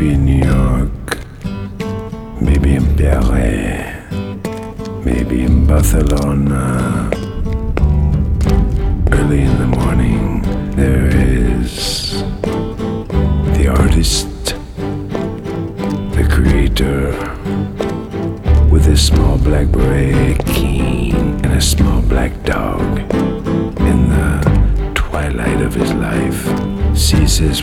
Maybe in New York, maybe in Paris, maybe in Barcelona. Early in the morning, there is the artist, the creator, with a small black beret, keen, and a small black dog. In the twilight of his life, sees his